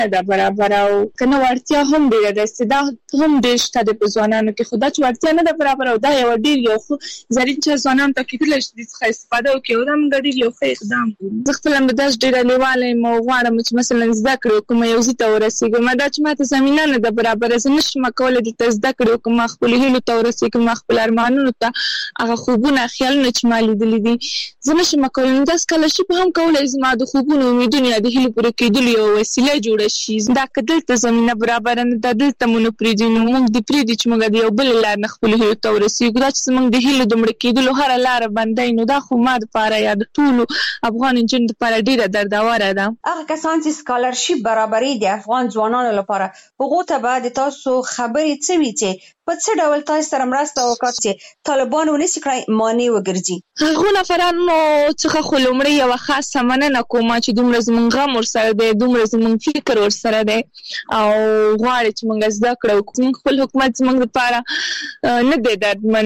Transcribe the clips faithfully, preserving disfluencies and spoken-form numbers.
دا برابر او کنه ورتیا هم ډیره ده استعداد هم ډیر شته د ځوانانو کې خدا چې ورتیا نه ده برابر او دا یو ډیر یو خو زرین چې ځوانان ته کېدل شي د څه استفاده وکړي او دا موږ ډیر یو ښه اقدام زه خپل هم داس ډیره لیواله مو غواړم چې مثلا زده کړو کوم یو ځای ته ورسېږم دا چې ماته زمينه نه ده برابر زه نشم کولای د زده کړو کوم خپل هیلو ته ورسېږم خپل ارمانونو ته هغه خوبونه خیالونه چې مالي دي دي زه نشم کولای داس کله شي په هم کولای زما د خوبونو امیدونه د هیلو پوره کېدل یو وسیله جوړه شي دا کدل ته زمينه برابر نه ده دلته مونږ پریږدي موږ د پریږدي چې موږ د یو بل لار نه خپل هیلو ته ورسېږو دا چې موږ د هیلو د مړ کېدلو هر لار باندې نو دا خو ما د پاره یا د ټولو افغان جن د پاره ډیره دردواره ده. هغه کسان چې سکالرشپ برابرۍ د افغان ځوانانو لپاره هغه ته بعد تاسو خبرې څه وی چې په څه ډول تاسو سره مرسته وکړئ چې طالبان ونیسي کړای مانع وګرځي. هغه نفرانو څخه خو لومړی یو خاصه مننه کوم چې دومره زمونږ غم ورسره دی دومره زمونږ فکر ورسره دی او غواړي چې موږ زده کړو کوم خپل حکومت زمونږ لپاره نه دی دردمن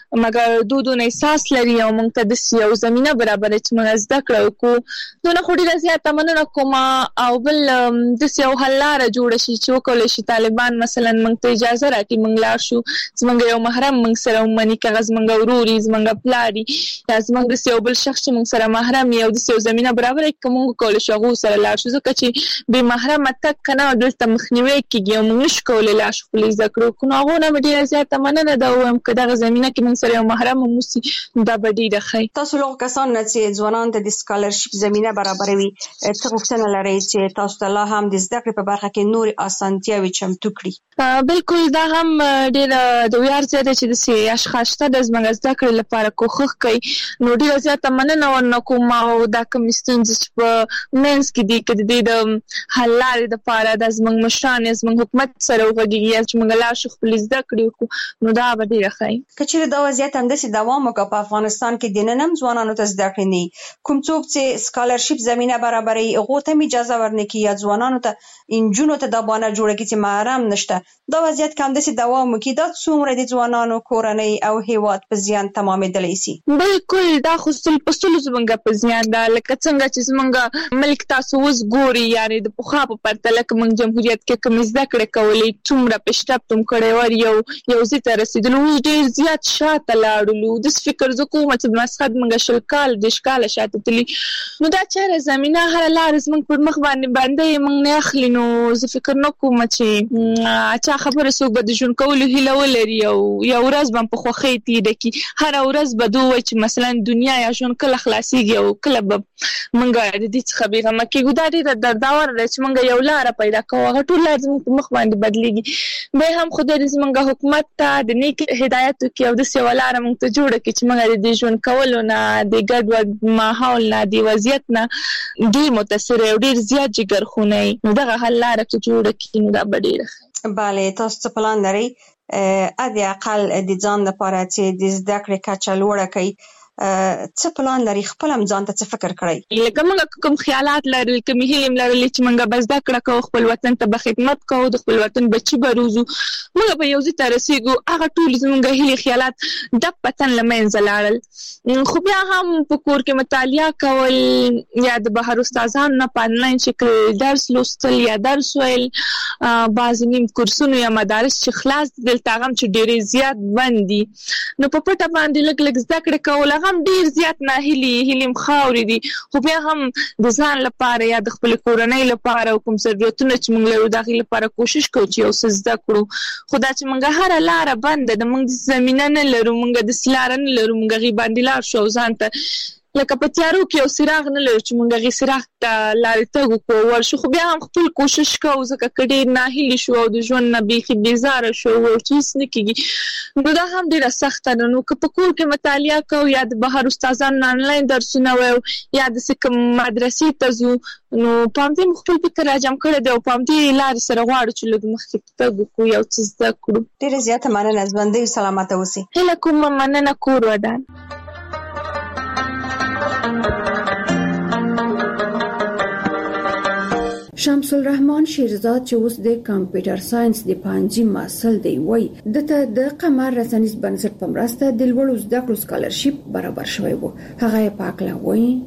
مګر دودونه احساس لري او موږ ته د یو زمينه برابر چې موږ زده کړو کو دونه خو ډیره زیاته مننه کوم او بل د یو حل لار جوړ شي چې وکول شي طالبان مثلا موږ ته اجازه راکړي موږ لا شو زمونږ یو محرم موږ سره ومني کاغذ موږ وروري زمونږ پلاري یا زمونږ د یو بل شخص موږ سره محرم یو د یو زمينه برابر کوم کول شو غو سره لا شو ځکه چې به محرم تک کنه دلته مخنیوي کیږي موږ نشو کولای لا شو پولیس ذکر کو نو غو نه ډیره زیاته مننه دا وایم کله زمينه کې موږ سره یو محرم موسی دا ډیره خی تاسو لوګ کسان چې ځوانان ته د سکالرشپ زمينه برابروي څه غوښتنه لري چې تاسو ته لا هم د زده کړې په برخه کې نور اسانتیاوي چمتو کړي. بالکل دا هم ډیره د ویار زیاته چې د سي اشخاص ته د زمنګ زده کړې لپاره کوښښ کوي نو ډیره زیاته مننه ورنکوم او دا کوم ستونزې په مینس کې دي کړي د حل لارې لپاره د زمنګ مشران زمنګ حکومت سره وغږیږي چې موږ لا شو خپل زده کړو نو دا به ډیره ښه کچېره دا وضعیت هم د دوام وکړي په افغانستان کې د نننم ځوانانو ته زده کړې نه کوم څوک چې سکالرشپ زمينه برابرۍ هغه ته اجازه ورنکړي یا ځوانانو ته انجونو ته د باندې جوړه کې چې محرم نشته دا وضعیت کوم د دوام وکړي دا څومره د ځوانانو کورنۍ او هیواد په زیان تمامېدلی شي. بالکل دا خو ستل پستل زمونږ په زیان دا لکه څنګه چې زمونږ ملک تاسو وس ګوري یعنی د پوخا په پرتله کوم جمهوریت کې کوم زده کړې کولې څومره پښتاب تم کړي ور یو یو زی تر رسیدلو ډیر زیات شاته لاړلو د فکر زکو چې مسخد منګه شلکال د شکاله شاته تلی نو دا چیرې زمينه هر لار زمونږ پر مخ باندې باندې موږ نه اخلي نو زه فکر نه کوم چې اچھا خبره سو بد جون کول هله ولري او یو ورځ باندې په خوخه تي دکی هر ورځ بدوي چې مثلا دنیا یا جون کله خلاصيږي او کله منګه د دې خبره مکه ګداري د درداور چې منګه یو لار پیدا کوو ټول لازم مخ باندې بدليږي به هم خدای دې منګه حکومت ته د نیک هدایت کې او د سیوالار موږ ته جوړ کړي چې موږ د ژوند کولو نه د ګډ ماحول نه د وضعیت نه ډیر متاثر او ډیر زیات جګر خونه نو دغه حل لار ته جوړ کړي نو دا ډیره bale تاسو څه پلان لرئ ا د اقل د ځان لپاره چې د زده کړې کچه لوړه کړئ څه پلان لري خپل هم ځان ته څه فکر کړی لکه موږ کوم خیالات لرل کوم هیلم لرل چې موږ بس زده کړه کوو خپل وطن ته به خدمت کوو د خپل وطن بچي بروزو موږ به یو ځای ته رسیږو هغه ټول زموږ هیلې خیالات د پتن لمنځه لاړل خو بیا هم په کور کې مطالعه کول یا د بهر استادانو نه په انلاین شکل درس لوستل یا درس ویل بعض نیم کورسونه یا مدارس چې خلاص دلته هم چې ډېر زیات باندې نو په پټه باندې لګ لګ زده کړه کول هم ډیر زیات نه هلي هلم خاورې دي خو بیا هم د ځان لپاره یا د خپل کورنۍ لپاره کوم ضرورتونه چې موږ له داخلي لپاره کوشش کوو چې یو څه زده کړو خو دا چې موږ هر لار بند د موږ زمينه نه لرو موږ د سلار نه لرو موږ غي باندې لار شو ځان ته لکه په تیارو کې یو سراغ نه لرو چې موږ غي سراغ ته لارې ته کوو ورشو خو بیا هم خپل کوشش کوو ځکه کډې نه هلي شو او د ژوند نه بيخي بیزاره شو او چې نه کیږي نو دا هم ډیره سخت نه نو که په کور کې مطالعه کوو یا د بهر استادانو آنلاین درسونه وایو یا د کوم مدرسې ته ځو نو پام دې خپل فکر راجم کړی دی او پام دې لار سره غواړو چې لږ مخکې ته کوو یو څه زده کړو ډیره زیاته مننه ژوندۍ سلامت اوسئ هله کوم مننه کور ودان شمس الرحمن شیرزاد چې اوس د کمپیوټر ساينس د پنځم محصل دی وای دته د قمر رسنیز بنسټ په مرسته د لوړو زده کړو سکالرشپ برابر شوی وو هغه پاکلا وای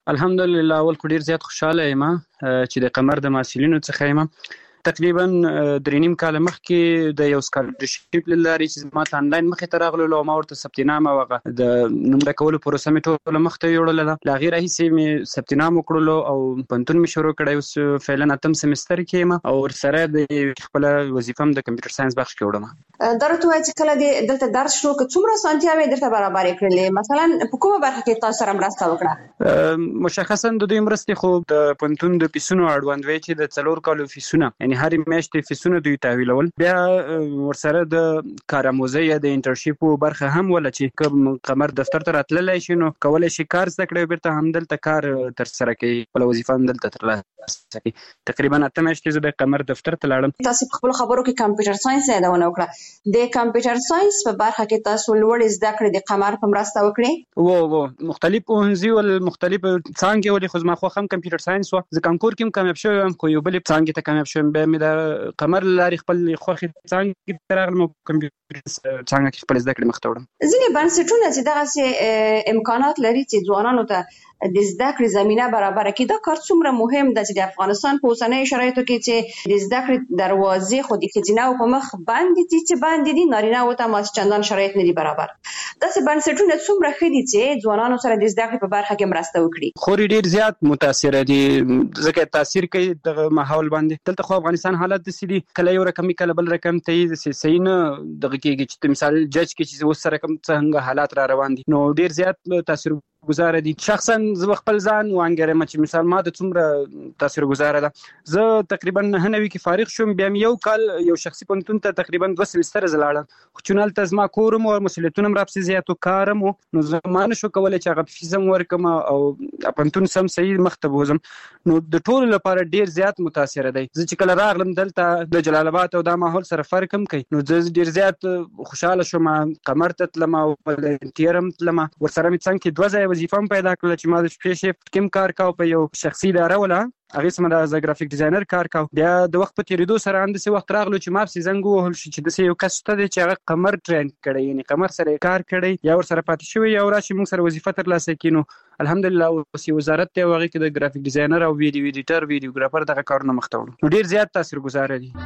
الحمدلله اول خو ډیر زیات خوشاله یم چې د قمر د محصلینو څخه یم. تقریبا درې نیم کال مخکې د یو سکالرشپ له لارې چې ما ته انلاین مخې ته راغلو او ما ورته ثبت نام وغه د نومره کولو پروسه مې ټوله مخ ته یوړله. له هغې راهیسې مې ثبت نام وکړلو او پوهنتون مې شروع کړی. اوس فعلا اتم سمستر کې یم او ورسره د خپله وظیفه هم د کمپیوټر ساینس بخش کې وړم. دا راته وایي چې کله دې دلته درس شروع کړ څومره اسانتیاوې درته برابرې کړلې؟ مثلا په کومه برخه کې تاسو سره مرسته وکړه؟ مشخصا د دوی مرستې خو د پوهنتون د فیسونو اړوند وی چې د څلور کالو فیسونه یعنی هر میاشتې فیسونه دوی تحویلول. بیا ورسره د کارآموزۍ یا د انټرنشپ برخه هم ولا چې کوم قمر دفتر ته راتللی شي نو کولای شي کار زده کړي او بیرته همدلته کار ترسره کوي، خپله وظیفه همدلته ترلاسه کوي. تقریبا اته میاشتې زه د قمر دفتر ته لاړم. تاسو په خپلو خبرو کې کمپیوټر ساینس یادونه وکړه. د کمپیوټر ساینس په برخه کې تاسو لوړې زده کړې د قمر په مرسته وکړې؟ و و مختلف پوهنځي ول مختلف څانګې ولې خو زما خوښ هم کمپیوټر ساینس و. زه کانکور کې هم کامیاب شوی یم خو یو بلې څانګې ته کامیاب شوم. بیا مې د قمر لارې خپل خوښې څانګې ته راغلم او کمپیوټر څانګه کې خپل زده کړې مخ ته وړم. ځینې بنسټونه چې دغسې امکانات لري چې ځوانانو ته د زده کړې زمینه برابره کړي، دا کار څومره مهم ده چې د افغانستان په اوسنیو شرایطو کې چې د زده کړې دروازې خو د ښځینه‌وو په مخ بندې دي چې بندې دي، نارینه‌وو ته ماسې چندان شرایط نه دي برابر. داسې بنسټونه څومره ښه دي چې ځوانانو سره د زده کړې په برخه کې مرسته وکړي؟ خوري ډېر زیات متاثره دي ځکه تاثیر کوي دغه ماحول باندې. دلته خو افغانستان حالت داسې دي کله یو رقم کله بل رقم ته یې صحیح نه دغه کېږي چې مثال جج کې چې اوس سره کوم څنګه حالات را روان دي نو ډېر زیات تاثیر گزاره دي. شخصا زه خپل ځان وانګرم چې مثال ما د څومره تاثیر گزاره ده. زه تقریبا نه نوي کې فارغ شوم، بیا یو کال یو شخصي پوهنتون ته تقریبا دوه سمستر زلاړم خو چون هلته زما کورم او مسؤلیتونه هم راپسې زیات و کارم و نو زه ما نه شو کولی چې هغه فیس هم ورکړم او پوهنتون سم صحیح مخ ته بوځم. نو د ټولو لپاره ډېر زیات متاثره دی. زه چې کله راغلم دلته د جلال آباد او دا ماحول سره فرق هم کوي نو زه ډېر زیات خوشحاله شوم. قمر ته تلم او ولنټیر هم تلم. ورسره مې څنګ کې دوه ځایه وظیفه هم پیدا کړله چې ما د شپې شیفټ کې هم کار کوه په یو شخصي اداره وله، هغې سمه د از ګرافیک ډیزاینر کار کوه. بیا د وخت په تېرېدو سره همداسې وخت راغلو چې ما پسې زنګ ووهل شو چې داسې یو کس شته دی چې هغه قمر ټرین کړی یعنې قمر سره یې کار کړی یا ورسره پاتې شوی یا راشي موږ سره وظیفه ترلاسه کړي. نو الحمدلله اوس یو وزارت دی او هغې کې د ګرافیک ډیزاینر او ویډیو ایډیټر ویډیوګرافر دغه کارونه مخ ته وړو. نو ډېر زیات تاثیرګزاره دي.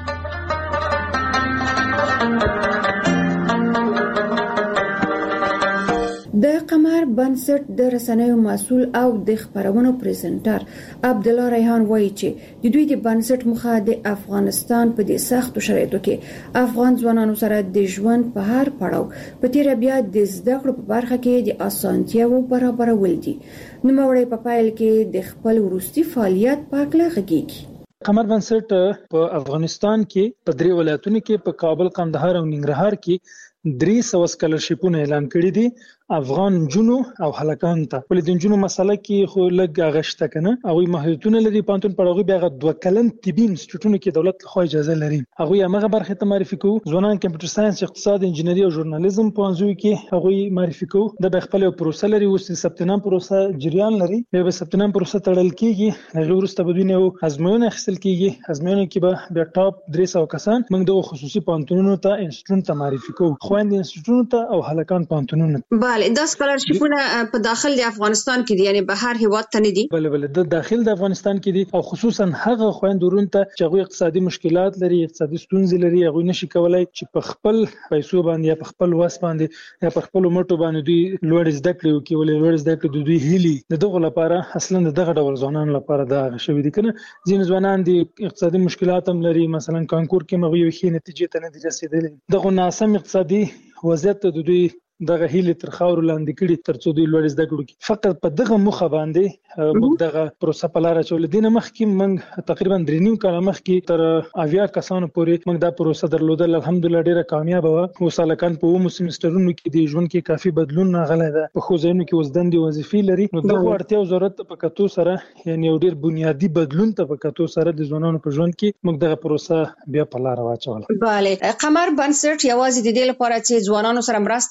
د قمر بنسټ د رسنیو مسؤل او د خبرونو پریزنټر عبدالله ریحان وایي چې د دوی د بنسټ مخه د افغانستان په دې سختو شرایطو کې افغان ځوانانو سره د ژوند په هر پړاو په تیر بیا د زده کړو په برخه کې د اسانتیاوو برابرول دي. نوموړی په پایل کې د خپل وروستي فعالیت په اړه غږیږي. قمر بنسټ په افغانستان کې په درې ولایتونو کې په کابل، قندهار او ننګرهار کې درې سوه سکالرشپونه اعلان کړي دي افغان نجونو او هلکانو ته. ولې د نجونو مسله کې خو لږ هغه شته که نه، هغوی محدودیتونه لري پوهنتون پر هغوی بیا هغه دوه کلن طبي انسټیټوټونو کې دولت لخوا اجازه لري. هغوی همغه برخې ته معرفي کوو. ځوانان کمپیوټر ساینس، اقتصاد، انجینري او ژورنالیزم پوهنځیو کې هغوی معرفي کوو. د به خپل پروسه لري، اوس د ثبت نام پروسه جریان لري. بیا به ثبت نام پروسه تړل کېږي، هغې وروسته به دوی نه ازموینه اخیستل کېږي. ازموینو کې به بیا ټاپ درې سوه کسان موږ دغو خصوصي پوهنتونونو ته انسټیټوټونو ته معرفي کوو، خویندې انسټیټوټونو ته او هلکان پوهنتونونو. بله، دا سکالرشپونه په داخل د افغانستان کې دي، یعنی بهر هیواد ته نه دي؟ بله بله، د داخل د افغانستان کې دي او خصوصا هغه خویندو ورونو ته چې هغوی اقتصادي مشکلات لري، اقتصادي ستونزې لري، هغوی نشي کولی چې په خپل پیسو باندې یا په خپل وس باندې یا په خپلو مټو باندې دوی لوړې زده کړې وکړي. ولې لوړې زده کړې د دوی هیلې د دغو لپاره اصلا د دغه ډول ځوانانو لپاره دا هغه شوي دي که نه. ځینې ځوانان د اقتصادي مشکلات هم لري، مثلا کانکور کې هم هغوی یوې ښې نتیجې ته نه دي رسېدلي. دغو ناسم اقتصادي وضعیت د دوی دغه هیلې تر خاورو لاندې کړي تر څو دوی لوړې زده کړو کې. فقط په دغه موخه باندې موږ دغه پروسه په لاره اچولې. دې نه مخکې موږ تقریبا درې نیم کاله مخکې تر اویا کسانو پورې موږ دا پروسه درلودل. الحمدلله ډېره کامیابه وه. اوس هلکان په اومو سمسټرونو کې د ژوند کې کافي بدلون راغلی ده. په ښو ځایونو کې اوس دندې وظیفې لري. نو دغو اړتیاو ضرورت ته په کتو سره یعنې یو ډېر بنیادي بدلون ته په کتو سره د ځوانانو په ژوند کې موږ دغه پروسه بیا په لاره واچوله. بله، قمر بنسټ یوازې د دې لپاره چې ځوانانو سره مرسته وکړي، د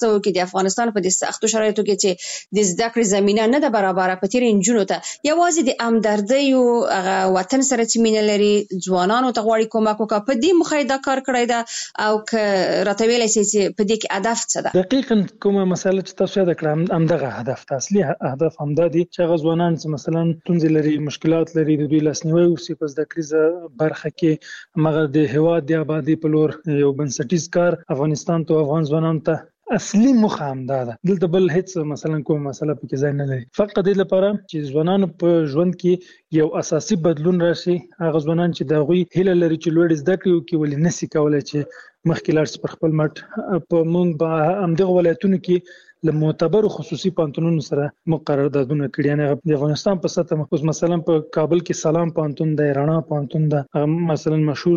چې افغانستان په دې سختو شرایطو کې چې د زده کړې زمينه نه ده برابر په تیر انجونو ته یوازې د همدردۍ او هغه وطن سره چې مینه لري ځوانانو ته غواړي کومک وکړي په دې مخه دا کار کړی دا او که راته ویلی شي چې په دې کې هدف څه ده؟ دقیقاً کومه مسله چې تاسو یاد کړه همدغه هدف ته اصلي هدف همدا دی چې هغه ځوانان چې مثلا ستونزې لري مشکلات لري د دوی لاسنیوی وشي په زده کړیزه برخه کې هغه د هیواد د آبادی په لور یو بنسټیز کار افغانستان ته افغان ځوانانو ته اصلي مخه همدا ده دلته بل هیڅ مثلا کوم مسله پکې ځای نه لري فقط د لپاره چې ځوانانو په ژوند کې یو اساسي بدلون راشي هغه ځوانان چې د غوي هیله لري چې لوړ زده کړي کوي ولې نسی کولای چې مخکې لاړ شي پر خپل مټ په مونږ به همدغه ولایتونو کې له معتبر خصوصي پانتونونو سره مقرراتونه کړي یعنی د افغانستان په سطح اوس مثلا په کابل کې سلام پانتون د رڼا پانتون د مثلا مشهور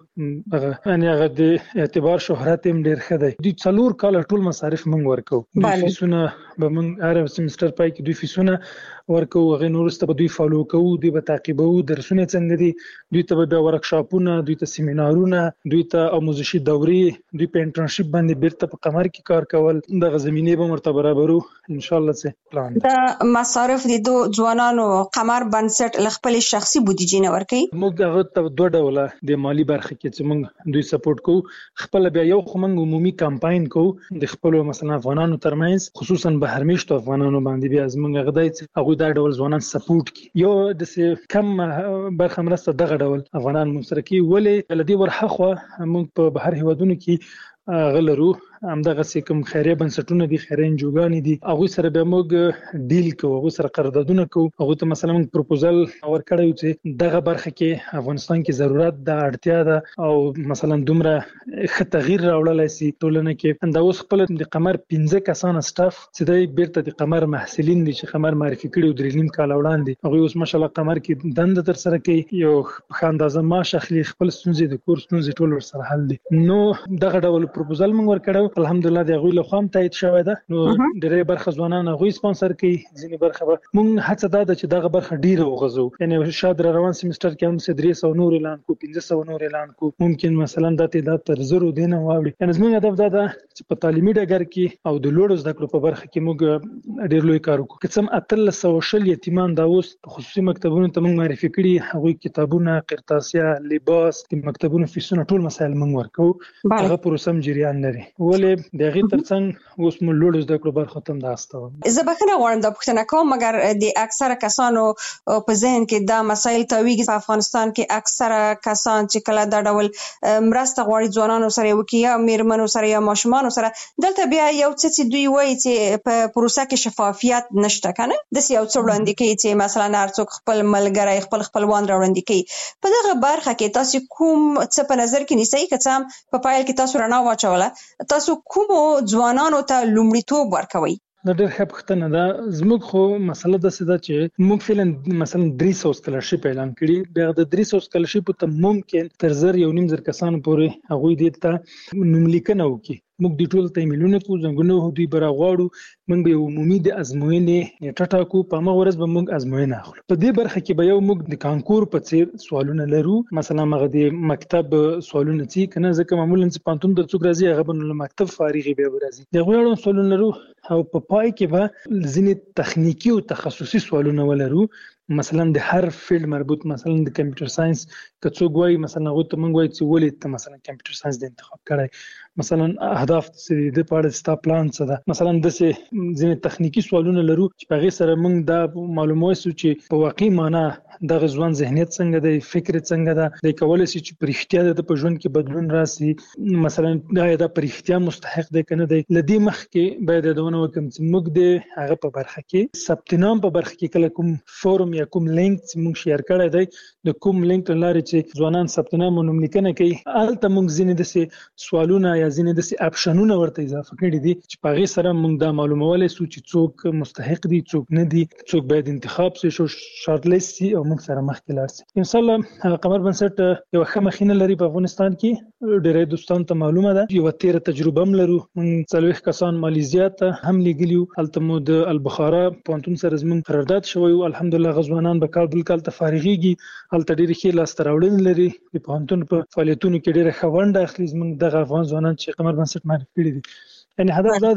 هغه یعنی هغه د اعتبار شهرت هم ډیر ښه دی د څلور کال ټول مصارف مونږ ورکو د فیسونه به مونږ هر سیمستر پای کې دوی فیسونه ورکو هغه نورسته به دوی فالو کوو دوی به تعقیبو درسونه څنګه دي دوی ته به ورکشاپونه دوی ته سیمینارونه دوی ته آموزشي دورې دوی په انټرنشپ باندې بیرته په قمر کې کار کول د زمینه به مرتبه برابرو ان شاء الله څه پلان دا مصارف دي دو ځوانانو قمر بنسټ لخپل شخصي بودیجې نه ورکي موږ هغه ته دوه ډوله د مالی برخه کې چې موږ دوی سپورټ کوو خپل بیا یو خو موږ عمومي کمپاین کوو د خپل مثلا افغانانو ترمنځ خصوصا بهرمیشتو افغانانو باندې بیا زموږ غدای چې هغه دا ډول ځوانان سپورټ کی یو د کم برخه مرسته دغه ډول افغانان مشترکي ولې لدی ورخه موږ په بهر هیوادونو کې غلرو همدغه کوم خیریه بنسټونه دي خیریه انجوګانې دي هغه سره به موږ ډیل کوو هغه سره قراردادونه کوو هغه ته مثلا موږ پروپوزل ورکړی چې دغه برخه کې افغانستان کې ضرورت د اړتیا ده او مثلا دومره ښه تغییر راوړلای شي ټولنه کې دا اوس خپل د قمر پنځه کسان سټاف چې د بیرته د قمر محصلین دي چې قمر معرفي کړي او درې نیم کال وړاندې هغه اوس ماشاءالله قمر کې دند تر سره کوي یو ښه اندازه معاش اخلي خپل ستونزې د کورس ستونزې ټول سره حل دي نو دغه ډول پروپوزل موږ ورکړو الحمدلله د غوی له خام تایید شوی ده نو ډېرې برخه ځوانان غوی سپانسر کوي ځینې برخه موږ هڅه ده چې دغه برخه ډیره وغځو یعنی شاید روان سیمستر کې هم درې سوه نور اعلان کو پنځه سوه نور اعلان کو ممکن مثلا د تعداد تر زرو دینه واوړي یعنی زموږ هدف دا ده چې په تعلیمي ډګر کې او د لوړو زده کړو په برخه کې موږ ډیر لوی کار وکړو که څم اتل سو شل یتیمان دا اوس خصوصي مکتبونو ته موږ معرفي کړي هغه کتابونه قرطاسیا لباس د مکتبونو فیسونه ټول مسایل موږ ورکو هغه پروسم جریان لري ولې دغه ترڅنګ اوس مو لوړ زده کړو برخه تم داسته زه بخنه غواړم د پښتنه کوم مګر د اکثره کسانو په ذهن کې دا مسایل تویږي په افغانستان کې اکثره کسان چې کله دا ډول مرسته غواړي ځوانانو سره وکي یا میرمنو سره یا ماشومان سره دلته بیا یو څه چې دوی وایي چې په پروسه کې شفافیت نشته کنه د یو څه وړاندې کوي چې مثلا هر څوک خپل ملګری خپل خپلوان راوړاندې کوي په دغه برخه کې تاسو کوم څه په نظر کې نیسئ که څه په پایل کې تاسو رڼا واچوله تاسو کوم ځوانانو ته لومړیتوب ورکوي دا ډېر ښه پوښتنه ده زموږ خو مسله داسې ده چې موږ فعلا مثلا درې سوه سکالرشپ اعلان کړي بیا د درې سوه سکالرشپ ته ممکن تر زر یو نیم زر کسانو پورې هغوی دې ته نوملیکنه وکړي موږ د ټول ته ایمیلونه کوو څنګه دوی برا غواړو موږ به عمومي د ازموینې نیټه ټاکو په هغه ورځ به موږ ازموینه اخلو په دې برخه کې به یو موږ د کانکور په څیر سوالونه لرو مثلا مغه د مکتب سوالونه چې کنه ځکه معمولا چې پانتون د څوک راځي هغه به مکتب فارغي به راځي د غوړو سوالونه لرو او په پای کې به ځینې تخنیکی او تخصصي سوالونه ولرو مثلا د هر فیلډ مربوط مثلا د کمپیوټر ساينس که څوک وایي مثلا هغه ته موږ وایي چې ولې ته مثلا کمپیوټر ساينس د انتخاب کړای مثلا اهداف د دې په اړه ستا پلان څه ده مثلا د ځینې تخنیکی سوالونه لرو چې په غیر سره موږ دا معلوموي چې په واقعي معنی د غزوان ذهنیت څنګه دی فکر څنګه ده د کولای شي چې پر احتیاط د په ژوند کې بدلون راسي مثلا دا د پر احتیاط مستحق دی کنه دی لدی مخ کې باید دونه وکم چې موږ د هغه په برخه کې ثبت نام په برخه کې کله کوم فورم یا کوم لینک چې موږ شیر کړی دی د کوم لینک لاره چې ځوانان ثبت نام نوملیکنه کوي الته موږ ځینې د سوالونه یا ځینې د اپشنونه ورته اضافه کړی دي چې په غیر سره موږ دا معلومولای شو چې څوک مستحق دي څوک نه دي څوک باید انتخاب شي شو شارټ لیست شي او موږ سره مخکې لاړ شي ان شاء الله قمر بنسټ یو ښه مخینه لري په افغانستان کې ډېرې دوستان ته معلومه ده یو تیر تجربه هم لرو موږ څلوېښت کسان مالیزیا ته هم لګلیو هلته مو د البخارا پوهنتون سره زموږ قرارداد شوی او الحمدلله غزوانان به کال بل کال ته فارغېږي هلته ډېرې ښې لاسته راوړنې لري د پوهنتون په فعالیتونو کې ډېره ښه ونډه اخلي زموږ دغه افغان ځوانان چې قمر بنسټ معرفي کړي دي یعنې هدف دا دی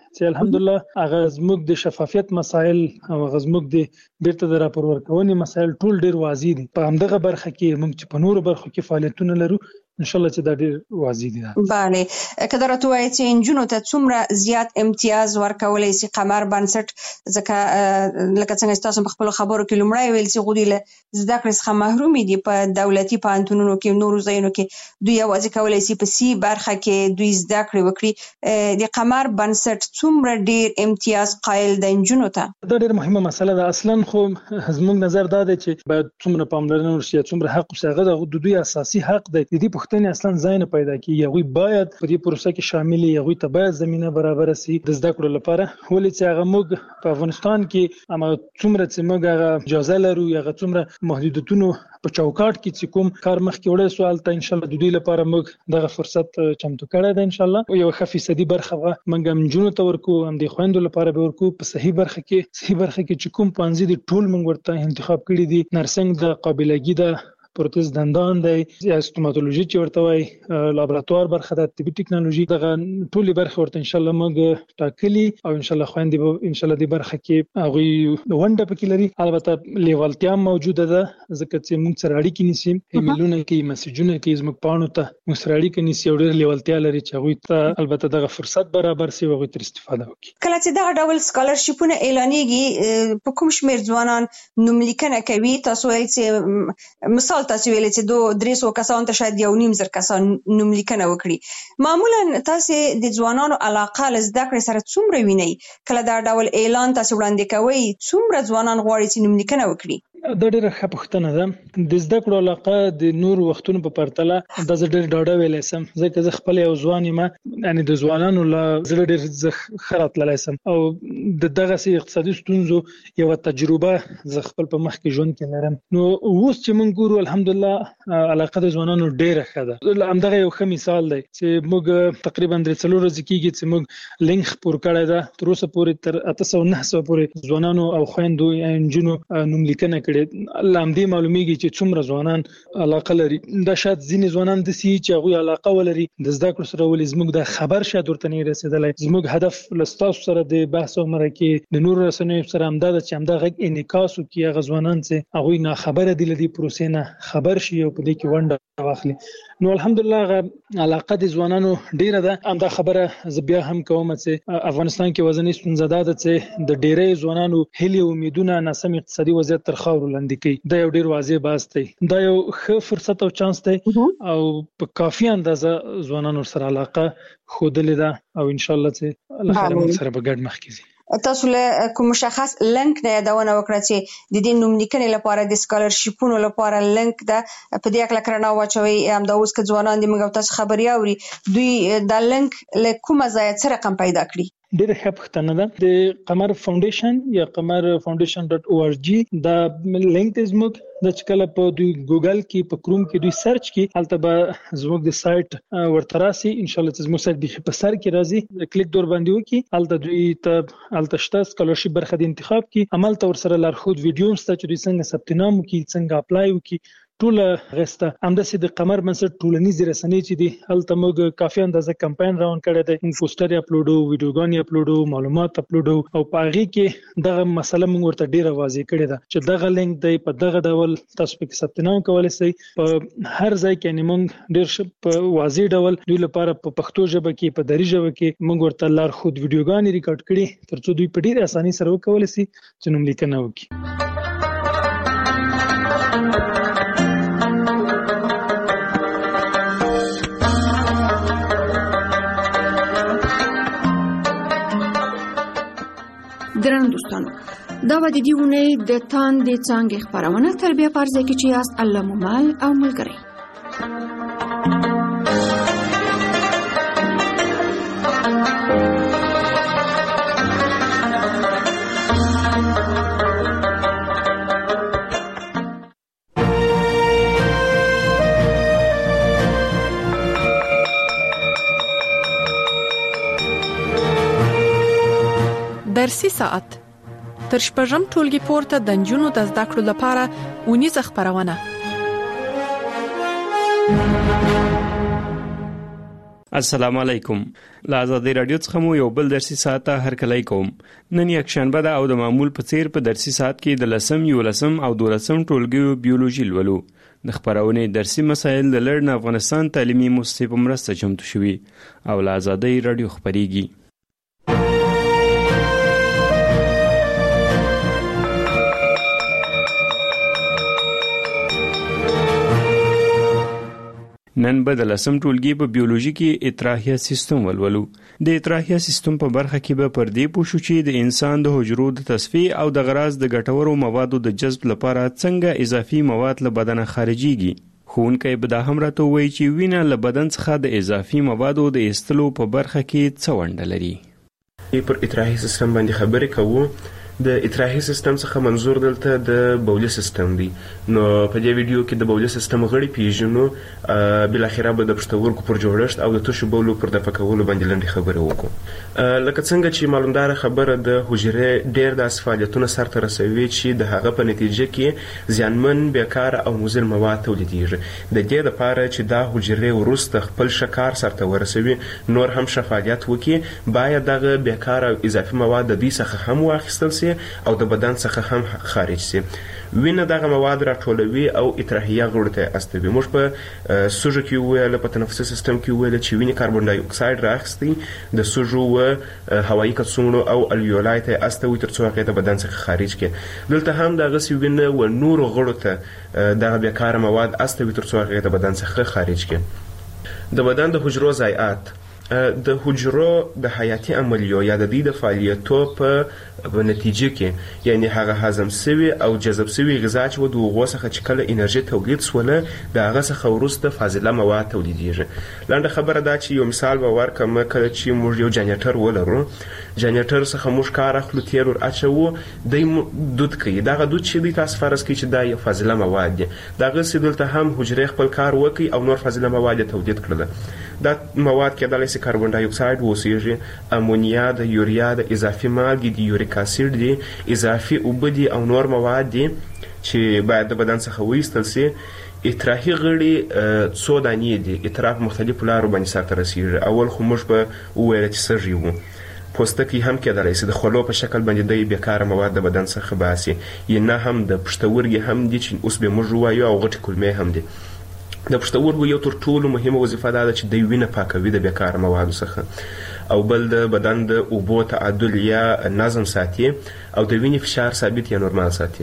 چې الحمدلله هغه زموږ د شفافیت مسایل او هغه زموږ د بیرته د راپور ورکونې مسایل ټول ډیر واضح دي. په همدغه برخه کې موږ چې په نورو برخو کې فعالیتونه لرو ان شاء الله چې دا ډیر واضح دي. بله کله راته وایي چې انجونو ته څومره زیات امتیاز ورکولای شي قمر بنسټ، ځکه لکه څنګه تاسو په خپل خبرو کې لومړی ویل چې غوډي له زده کړې څخه محروم دي په دولتي پوهنتونونو کې نورو ځایونو کې دوی یوازې کولای شي په سی برخه کې دوی زده کړې وکړي. د قمر بنسټ څومره ډیر امتیاز قائل د انجونو ته؟ دا ډیر مهمه مسله ده. اصلا خو زموږ نظر دا دی چې باید څومره پاملرنه وشي، څومره حق وشي، هغه د دوی اساسي حق دی. د دې پوښتنې اصلا ځای نه پیدا کیږي. هغوی باید په دې پروسه کې شامل وي، هغوی ته باید زمینه برابر شي د زده کړو لپاره. ولې چې هغه موږ په افغانستان کې اما څومره چې موږ هغه اجازه لرو، هغه څومره محدودیتونو په چوکاټ کې چې کوم کار مخکې وړي سوال ته ان شاء الله د دوی لپاره موږ دغه فرصت چمتو کړی دی. ان شاء الله یو ښه فیصدي برخه موږ هم نجونو ته ورکو، هم د خویندو لپاره به ورکو. په صحیح برخه کې صحیح برخه کې چې کوم پوهنځي دي ټول موږ ورته انتخاب کړي دي. نرسنګ د قابلګي د پروتز دندان دی، یا ستوماتولوژي چې ورته وایي، لابراتوار برخه د طبي ټکنالوژي، دغه ټولې برخې ورته ان شاء الله موږ ټاکلي او ان شاء الله خويندې به ان شاء الله د برخه کې هغوی ونډه پکې لري. البته لیوالتیا موجوده ده، ځکه چې موږ سره اړیکې نیسي، ایمیلونه کوي، میسجونه کوي، زموږ پاڼو ته موږ سره اړیکې نیسي او ډېر لیوالتیا لري چې هغوی ته البته دغه فرصت برابر شي او هغوی ترې استفاده وکړي. کله چې دغه ډول سکالرشیپونه اعلانېږي په کوم شمېر ځوانان نوملیکنه کوي؟ تاسو وایئ چې مثال تاسو ویل چې دوه درې سوه کسان ته شاید یو نیم زر کسان نوملیکنه وکړي. معمولا تاسو د ځوانانو علاقه له زده کړې سره څومره وینئ؟ کله دا ډول اعلان تاسو وړاندې کوئ څومره ځوانان غواړي چې نوملیکنه وکړي؟ دا ډېره ښه پوښتنه ده. د زده کړو علاقه د نورو وختونو په پرتله دا زه ډېر ډاډه ویلی شم، ځکه زه خپل یو ځوان یم، یعنې د ځوانانو له زړه ډېر زه ښه راتللی شم او د دغسې اقتصادي ستونزو یوه تجربه زه خپل په مخ کې ژوند کې لرم. نو اوس چې موږ ګورو الحمدلله علاقه د ځوانانو ډېره ښه ده. همدغه یو ښه مثال دی چې موږ تقریبا درې څلور ورځې کېږي چې موږ لینک خپور کړی ده. تر اوسه پورې تر اته سوه نه سوه پورې ځوانانو او خویندو یا نجونو نوملیکنه الله هم دې معلومیږي چې څومره ځوانان علاقه لري. دا شاید ځینې ځوانان داسې چې هغوی علاقه ولري د زده کړو سره، ولې زموږ دا خبر شاید ورته نه رسېدلی. زموږ هدف له ستاسو سره د بحث او مرکې د نورو رسنیو سره همدا ده چې همدا غږ انعکاس وکړي، هغه ځوانان چې هغوی ناخبره دي له دې پروسې نه خبر شي او په دې کې ونډه واخلي. نو الحمدلله هغه علاقه د ځوانانو ډیره ده. همدا خبره زه بیا هم کوم چې افغانستان کې وزنی ستونزه ده چې د ډیری ځوانانو هیلې او امیدونه ناسم اقتصادي وضعیت تر خاورو لاندې کوي. دا یو ډیر واضح بحث دی. دا یو ښه فرصت او چانس دی او په کافي اندازه ځوانانو سره علاقه ښودلې ده او ان شاء الله چې الله خیر موږ سره به ګډ مخکې ځي. تاسو له کوم مشخص لینک نه یادونه وکړه چې د دې نوملیکنې لپاره د سکالرشیپونو لپاره لینک ده، په دې اړه کړنه واچوي. همدا اوس که ځوانان دې موږ تاسو خبري اوري، دوی دا لینک له کومه ځایه څه رقم پیدا کړي؟ ډېره ښه پوښتنه ده. د قمر فاونډیشن یا قمر فاونډیشن ډاټ او ار جي دا لینک دی زموږ د چې کله په دوی ګوګل کې په کروم کې دوی سرچ کې هلته به زموږ د سایت ورته راسي. ان شاء الله چې زموږ سایت بیخي په سر کې راځي، کلیک دور باندې وکړي، هلته دوی ته هلته شته سکالرشیپ برخه د انتخاب کې هملته ورسره لارښود ویډیو هم شته چې دوی څنګه ثبت نام وکړي، څنګه اپلای وکړي، ټوله غسته. همداسې د قمر بنسټ ټولنیزې رسنۍ چې دي هلته موږ کافي اندازه کمپاین راون کړی دی، موږ پوسټر یې اپلوډو، ویډیوګانې اپلوډو، معلومات اپلوډو او په هغې کې دغه مسله موږ ورته ډېره واضح کړې ده چې دغه لینک دی، په دغه ډول تاسو پکې ثبت نام کولی شئ. په هر ځای کې یعنې موږ ډېر په واضح ډول دوی لپاره په پښتو ژبه کې، په دري ژبه کې موږ ورته لارښود ویډیوګانې ریکارډ کړي تر څو دوی په ډېرې اسانۍ سره وکولی شي چې نوملیکنه وکړي. درنو دوستانو، دا به د دې اونۍ د تاندې څانګې خپرونه تر بیا په ارزه کې چې یاست الله مو مل او ملګری. درسي ساعت تر شپږم ټولګي پورته د نجونو د زده کړو لپاره اونیزه خپرونه. السلام علیکم. لا آزادی رادیو څخه مو یو بل درسي ساعت هر کله کوم. نن یک شنبه ده او د معمول په څیر په درسي ساعت کې د لسم یو لسم او دولسم ټولګیو بیولوژي لولو. د خبرونې درسي مسایل د لړن افغانستان تعلیمي مؤسسې په مرسته چمتو شوي او لا آزادی رادیو خبريږي. نن به د لسم ټولګي په بیولوژي کې اطراحیه سیستم ولولو. د اطراحیه سیستم په برخه کې به پر دې پوښو چې د انسان د حجرو د تصفیه او د غراض د ګټورو موادو د جذب لپاره څنګه اضافي مواد له بدن خارجيږي. ښوونکی به دا هم راته وایي چې وینه له بدن څخه د اضافي موادو د ایستلو په برخه کې څه ونډه لري. پر اطراحیه سیستم باندې خبرې کوو. د اطراحي سیستم څخه منظور دلته د بولي سیستم دی. نو په دې ویډیو کې د بولي سیستم غړي پیژنو، بل اخره به د پښتورګو پر جوړښت او د تشو بولو پر دفع کولو باندې لنډه خبره وکړو. لکه څنګه چې معلومدار خبره د حجرې ډېر د فعالیتونو سرته رسوي چې د هغه په نتیجه کې زیانمن بیکار او مضر مواد تولیدېږي. د دې لپاره چې دا حجرې وروسته خپل شکار سرته ورسوي نور هم فعالیت وکړي باید دغه بیکار او اضافي مواد د دې څخه هم واخیستل شي او د بدن څخه هم خارج شي. وینه دغه مواد راټولوي او اطراحیه غړو ته استوي. موږ په سوژه کې ویل، په تنفسي سیستم کې ویل چې وینه کاربن ډای اکساید راخستي د سوژو او هوایي کڅوړو او الویولای ته استوي ترڅو هغه د بدن څخه خارج کړي. دلته هم دغه سی وینه و نور غړو ته دغه بیکاره مواد استوي ترڅو هغه د بدن څخه خارج کړي. د بدن د حجرو ضایعات د حجرو د حیاتي عملیو یا د دې د فعالیتو په نتیجه کې یعنی هغه هضم شوی او جذب شوی غذا چې د هغو څخه چې کله انرژي تولید سوله د هغه څخه وروسته فاضله مواد تولیدېږي. لنډه خبره دا چې یو مثال به ورکړم. کله چې موږ یو جنریټر ولرو، جنریټر څخه موږ کار اخلو، تیر ور اچوو، دی دود کوي. دغه دود چې دی تاسو فرض کړئ چې دا یو فاضله مواد دی. دغسې دلته هم حجرې خپل کار وکړي او نور فاضله مواد تولید کړل. دا مواد کېدلی شي کاربن ډای اکساید واوسیږي، امونیا د یوریا د اضافي مالګې د یوریک اسید دي، اضافي اوبه دي او نور مواد دي چې باید د بدن څخه وایستل شي. اطراحي غړي څو دانې دي. اطراح په مختلفو لارو باندې سرته رسېږي. اول خو موږ به وویل چې سږي وو. پوستکی هم کېدلی شي د خولو په شکل باندې د بیکاره مواد د بدن څخه باسي. یا نه هم د پښتورګي هم دي چې اوس به موږ ووایو او غټې کولمې هم دي. د پښتورګو یو تر ټولو مهمه وظیفه دا ده چې د وینه پاکوي د بیکاره موادو څخه، او بل د بدن د اوبو تعادل یا نظم ساتي او د وینې فشار ثابت یا نورمال ساتي.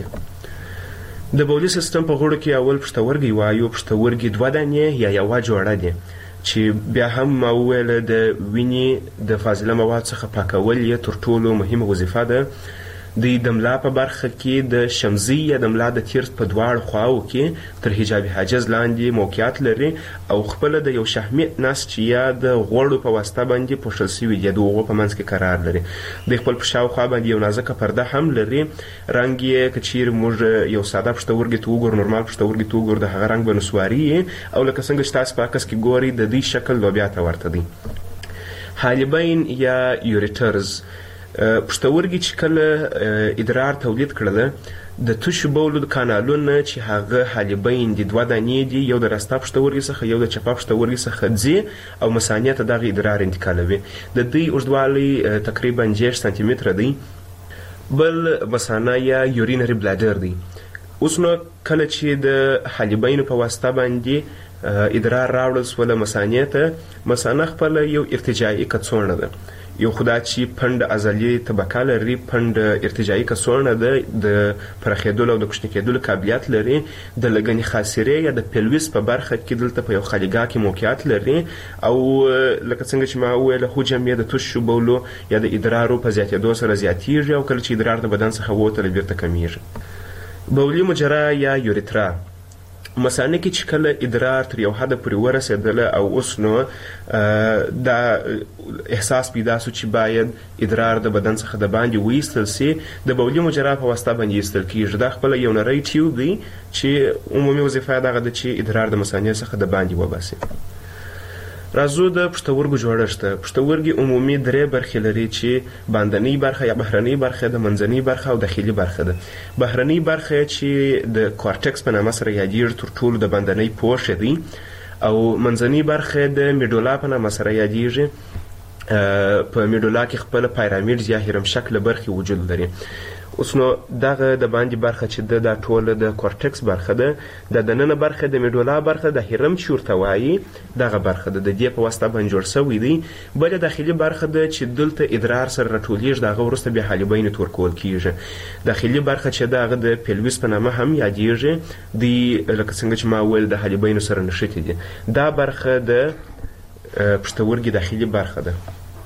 د بولي سیستم په غړو کې اول پښتورګي وایو. پښتورګي دوه دانې یا یوه جوړه دي چې بیا هم ما وویل د وینې د فاضله مواد څخه پاکول یې تر ټولو مهمه وظیفه ده. د دملا په برخه کې د شمزي یا دملا د تیرس په دواړو خواو کې تر حجاب حاجز لاندې موقعیت لري او خپل د یو شحمي نسج یا د غوړو په واسطه باندې پوښل شوی دی. د هغو په منځ کې قرار لري. د خپل په شاوخوا باندې یو نازکه پرده هم لري. رنګ یې که چیرې موږ یو ساده پښتورګي ته وګورو، نورمال پښتورګي ته وګورو، د هغه رنګ به نسواري او لکه څنګه چې تاسو په عکس کې ګورئ د دې شکل لوبیا ته ورته دی. حالبین یا یوریټرز پښتورګي چې کله ادرار تولید کړل د تشو بولو د کانالونه چې هغه حالبین دي دوه دانې دي، یو د راسته پښتورګي څخه یو د چپه پښتورګي څخه ځي او مثانې ته دغه ادرار انتقالوي. د دوی اوږدوالی تقریبا دېرش سانتي متره دی. بل مثانه یا یورینري بلاډر دی. اوس نو کله چې د حالبینو په واسطه باندې ادرار راوړل سوله مثانې ته، مثانه خپله یو ارتجاعي کڅوړه ده. یو خدا چې پنډ عضلي طبقه لري، پنډ ارتجاعي کڅوړه ده، د پراخېدلو او د کوچني کېدلو قابلیت لري. د لګنې خاصرې یا د پیلویس په برخه کې دلته په یو خالیګاه کې موقعیت لري او لکه څنګه چې ما وویل حجم یې د تشو بولو یا د ادرارو په زیاتېدو سره زیاتېږي او کله چې ادرار د بدن څخه ووتله بیرته کمیږي. بولي مجرا یا یوریترا مثانه کې چې کله ادرار تر یو حده پورې ورسېدله او اوس نو دا احساس پیدا سو چې باید ادرار د بدن څخه د باندې وایستل سي، د بولي مجرا په واسطه باندې ایستل کېږي. دا خپله یو نری ټیوب دی چې عمومي وظیفه یې دغه ده چې ادرار د مثانې څخه د باندې وباسي. راځو د پښتورګو جوړښت ته. پښتورګي عمومي درې برخې لري چې باندنۍ برخه یا بهرنۍ برخه ده، منځنۍ برخه او داخلي برخه ده. بهرنۍ برخه چې د کورټکس په نامه سره یادېږي تر ټولو د باندنۍ پوښ دی او منځنۍ برخه د میډولا په نامه سره یادیږي. په میډولا کې خپل پیرامید یا هرم شکل برخې وجود لري. اوس نو دغه د باندې برخه چې د دا ټوله د کورټکس برخه ده، د دننه برخه د میډولا برخه د هرم چې ورته وایي دغه برخه ده، د دې په واسطه باندې جوړ شوی دی. بله داخلي برخه ده چې دلته ادرار سره راټولیږي، د هغه وروسته بیا حالبین ته ورکول کیږي. داخلي برخه چې د هغه د پیلویس په نامه هم یادیږي، دی لکه څنګه چې ما وویل د حالبینو سره نښتې دي. دا برخه د پښتورګي داخلي برخه ده.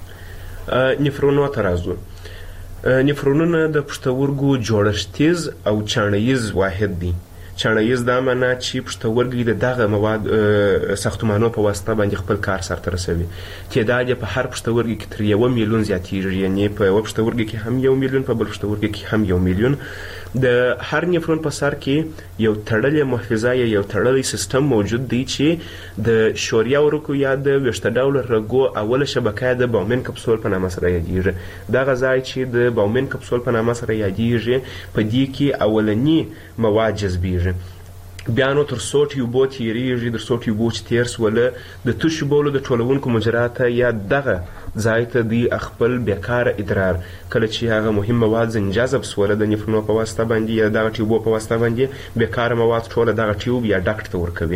نفرونو ته راځو. نفرونونه د پښتورګو جوړښتیز او چاڼیز واحد دی. چاڼیز دا معنا چې پښتورګي د دغه مواد ساختمانو په واسطه باندې خپل کار سرته رسوي. تعداد یې په هر پښتورګي کې تر یو میلیون زیاتیږي، یعنی په یو پښتورګي کې هم یو میلیون، په بل پښتورګي کې هم یو میلیون. د هر نفرون په سر کې یو تړلی محفظه یا یو تړلی سیستم موجود دی چې د شوریا ورکو یا د ویښته ډوله رګو اوله شبکه د باومن کپسول په نامه سره یادیږي. دغه ځای چې د باومن کپسول په نامه سره یادیږي، په دې کې اولنی مواد جذبیږي. بیا نو تر څو ټیوبو تیریږي، تر څو ټیوبو چې تیر سوله د تشو بولو د ټولونکو مجراته یا دغه ځای ته دی خپل بیکاره ادرار، کله چې هغه مهم مواد ځنې جذب سوله د نفرونو په واسطه باندې یا دغه ټیوبو په واسطه باندې، بیکاره مواد ټوله دغه ټیوب یا ډکټ ته ورکوي.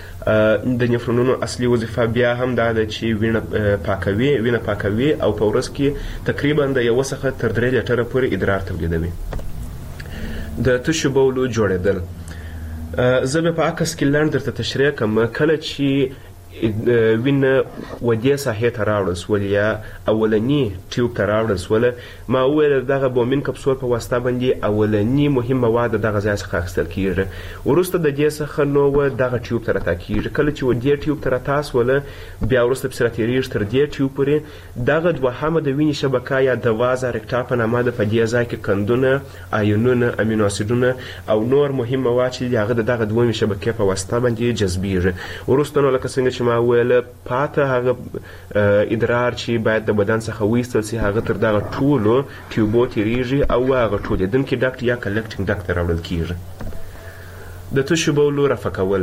د نفرونونو اصلي وظیفه بیا هم دا ده چې وینه پاکوي وینه پاکوي او په ورځ کې تقریبا د یوه څخه تر درې لیټره پورې ادرار تولیدوي. د تشو بولو جوړېدل زه به په عکس کې لنډ درته تشریح کوم. کله چې وینه ودې ساحې ته راوړل سول یا اولني ټیوب ته راوړل سول، ما وویل دغه بومین کپسول په واسطه باندې اولني مهم مواد دغه ځای څخه اخیستل کیږي. وروسته د دې څخه نو دغه ټیوب ته راتاکیږي. کله چې ودې ټیوب ته راتا سوله، بیا وروسته پسې راتېرېږي تر دې ټیوب پورې. دغه دوهمه د وینې شبکه یا د وازه رکټا په نامه ده. په دې ځای کې کندونه، آیونونه، امینو اسیدونه او نور مهم مواد چې هغه د دغه دویمې شبکې په واسطه باندې جذبیږي. وروسته نو لکه څنګه چې ما ویل پاته هغه ادرار چې باید د بدن څخه وایستل سي، هغه تر دغه ټولو ټیوبو تیریږي او هغه ټولېدونکي ډکټ یا کلکټینګ ډکټ ته راوړل کیږي. د تشو بولو رفع کول.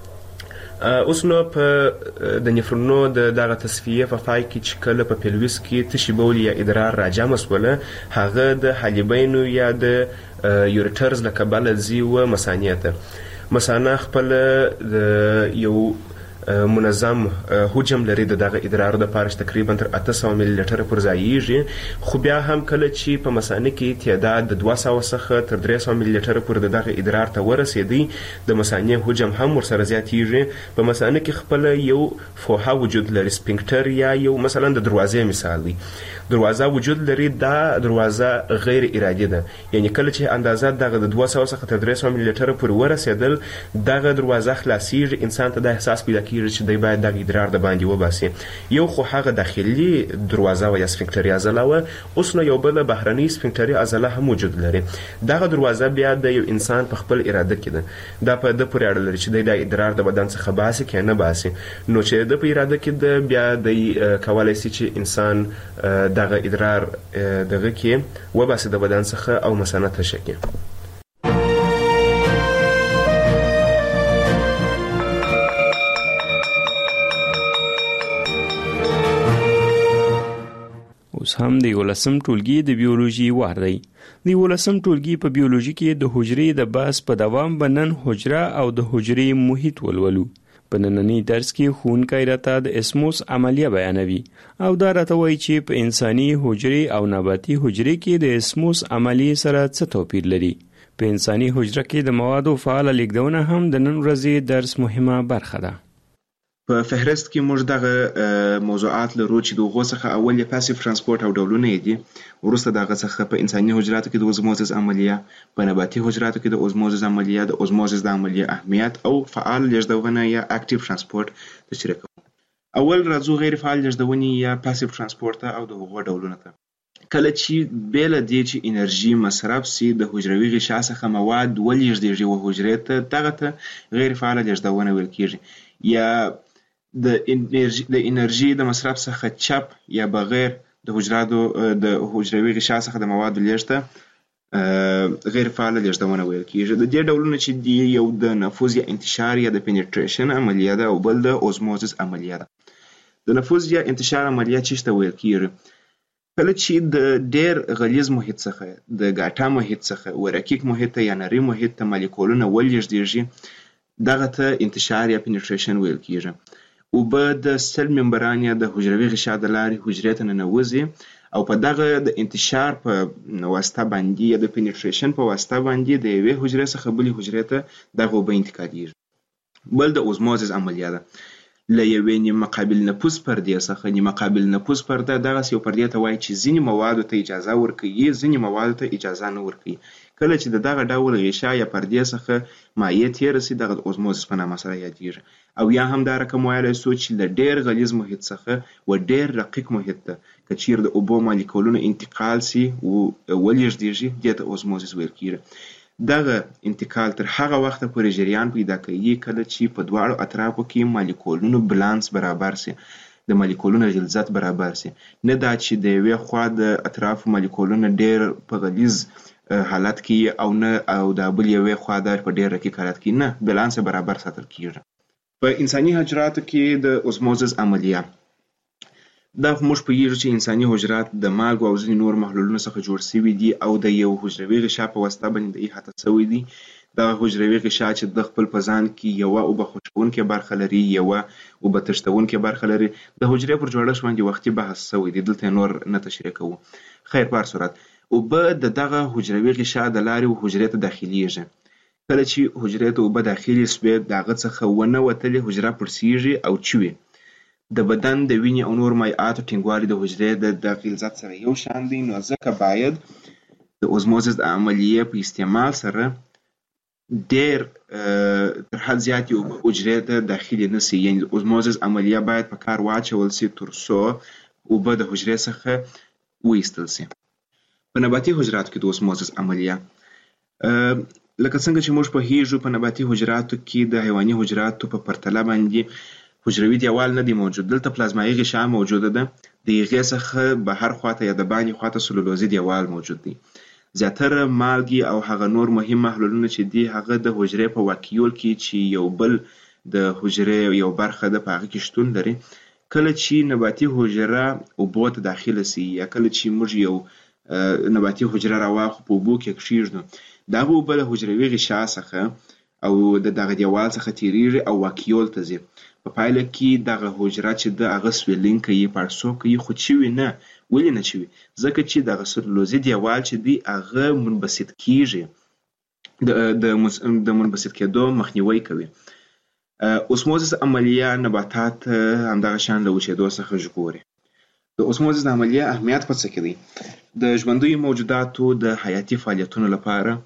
اوس نو په د نفرونو د دغه تصفیې په پای کې چې کله په پیلویس کې تشي بول یا ادرار راجمع سوله، هغه د حالبینو یا د یوریټرز له کبله ځي و مثانې ته. مثانه خپل د یو منظم حجم لري د دغه ادرارو دپاره چې تقریبا تر اته سوه ملي لیټره پورې ځایږي. خو بیا هم کله چې په مثانه کې تعداد د دوه سوه څخه تر درې سوه ملي لیټره پورې د دغه ادرار ته ورسېدی، د مثانې حجم هم ورسره زیاتیږي. په مثانه کې خپله یو فوحه وجود لري، سپینکټر یا یو مثلا د دروازې مثال دی. دروازه وجود لري. دا دروازه غیر ارادي ده، یعنی کله چې اندازه دغه د دوه سوه څخه تر درې سوه ملي لیټره پورې ورسېدل، دغه دروازه خلاصیږي. انسان ته دا احساس پیدا کېږي چې دی باید دغه ادرار د باندې وباسي. یو خو هغه داخلي دروازه وه یا سفنکټري عضله وه. اوس نو یو بله بهرنۍ سفنکټري عضله هم وجود لري. دغه دروازه بیا د یو انسان په خپل اراده کې ده. دا په ده پورې اړه لري چې دی دا ادرار د بدن څخه باسي که نه باسي. نو چې د په اراده کې ده، بیا دی کولی سي چې انسان دغه ادرار دغه کې وباسي د بدن څخه او مثانه تشه کړي. اوس هم د یولسم ټولګي د بیولوژي وار دی. د یولسم ټولګي په بیولوژي کې د حجرې د بحث په دوام به نن حجره او د حجرې محیط ولولو. په نننی درس کې ښوونکی راته د اسموس عملیه بیانوي او دا راته وایي چې په انساني حجرې او نباتي حجرې کې د اسموس عملیې سره څه توپیر لري. په انساني حجره کې د موادو فعاله لیږدونه هم د نن ورځې درس مهمه برخه ده. په فهرست کې موږ دغه موضوعات لرو چې د هغو څخه اول یې پاسیف ترانسپورت او ډولونه یې دي. وروسته دغه څخه په انساني حجراتو کې د اوزموزس عملیه، په نباتي حجراتو کې د اوزموزس عملیه، د اوزموزس د عملیه اهمیت او فعال لیږدونه یا اکټیو ترانسپورت تشریح کوو. اول راځو غیر فعال لیږدونې یا پاسیف ترانسپورت او د هغو ډولونه ته. کله چې بې له دې چې انرژي مصرف سي د حجروي غشا څخه مواد ولېږدېږي و حجرې ته، دغه ته غیر فعاله لیږدونه ویل کېږي. یا د انرژي د انرژي د مصرف څخه چپ یا بغیر د حجراتو د حجروي غشا څخه د موادو لیږد غیر فعال لېږدونه ویل کیږي. د دې ډولونه چې دی یو د نفوذ یا انتشار یا د پینټریشن عملیه ده او بل د اوزموزس عملیه ده. د نفوذ یا انتشار عملیه څه ته ویل کیږي؟ کله چې د ډیر غلیظ محیط څخه د ګاټا محیط څخه ورکیک محیط یا نری محیط ته مالیکولونه ولېږدېږي دغه ته انتشار یا پینټریشن ویل کیږي. اوبه د سل ممبران یا د حجروي غشا د لارې حجرې ته ننوځي او په دغه د انتشار په واسطه باندې یا د پینټریشن په واسطه باندې د یوې حجرې څخه بلې حجرې ته دغه اوبه انتقالېږي. بل د اوزموزس عملیه ده. له یوې نیمه قابل نفوذ پردې څخه نیمه قابل نفوذ پرده دغسې یو پردې ته وایي چې ځینې موادو ته اجازه ورکوي ځینې موادو ته اجازه نه ورکوي. کله چې د دغه ډول غشا یا پردې څخه مایع تېره سي دغه د اوزموزس په نامه سره یادېږي. او یا هم دا رقم ویلی سو چې له ډېر غلیظ محیط څخه و ډېر رقیق محیط ته که چیرې د اوبو مالیکولونه انتقال سي ولېږدېږي دې ته اوزموزس ویل کېږي. دغه انتقال تر هغه وخته پورې جریان پیدا کوي کله چې په دواړو اطرافو کې مالیکولونو بالانس برابر سي د مالیکولونو غلظت برابر سي. نه دا چې د یوې خوا د اطرافو مالیکولونه ډېر په غلیظ حالت کې او نه او د بل یوې خوا د په ډېر رقیق حالت کې نه بالانس برابر ساتل کېږي. په انساني حجراتو کې د اوزموزس عملیه دا موږ پوهیږو چې انساني حجرات د مالګو او ځینې نور محلولونو څخه جوړ شوي دي او د یو حجروي غشا په واسطه باندې د احاطه شوي دي. دغه حجروي غشا چې د خپل په ځان کې یوه اوبه خوشبونکې برخه لري یوه اوبه تښتونکې برخه لري. د حجرې پر جوړښت باندې وختي بحث شوی دی دلته نور نه تشریح کوو. خیر په هر صورت اوبه د دغه حجروي غشا د لارې حجرې ته داخلیږي. کله چې حجرې ته اوبه داخلي سوې د هغه څخه ونه وتلې حجره پړسیږي او چوي. د بدن د وینې او نور مایعاتو ټینګوالی د حجرې د غلظت سره یو شان دی نو ځکه باید د اوزموزس د عملیې په استعمال سره ډېر تر حد زیاتې اوبه حجرې ته داخلي نه سي. یعنې د اوزموزس عملیه باید په کار واچول سي تر څو اوبه د حجرې څخه وایستل سي. په نباتي حجراتو کې د اوزموزس عملیه لکه څنګه چې موږ پوهیږو په نباتي حجراتو کې د حیواني حجراتو په پرتله باندې حجروي دیوال نه دی موجود. دلته پلازمایي غشا موجوده ده. د هغې څخه بهر خواته یا د باندې خواته سلولوزي دیوال موجود دی. زیاتره مالګې او هغه نور مهم محلولونه چې دي هغه د حجرې په واکیول کې چې یو بل د حجرې یو برخه ده په هغه کې شتون لري. کله چې نباتي حجره اوبو ته داخله سي یا کله چې موږ یو نباتي حجره راواخلو په اوبو کې کښېږدو دغه اوبه له حجروي غشا څخه او د دغه دیوال څخه تېرېږي او واکیول ته ځي. په پایله کې دغه حجره چې د هغه سویلینګ کوي پړسوب کوي خو چوي نه. ولې نه چوي؟ ځکه چې دغه سلولوزي دیوال چې دی هغه منبسط کیږي د د منبسط کېدو مخنیوی کوي. اوسموزس عملیه نباتات همدغه شان له وچېدو څخه ژغوري. د اوسموزس عملیه اهمیت په څه کې دی؟ د ژوندیو موجوداتو د حیاتي فعالیتونو لپاره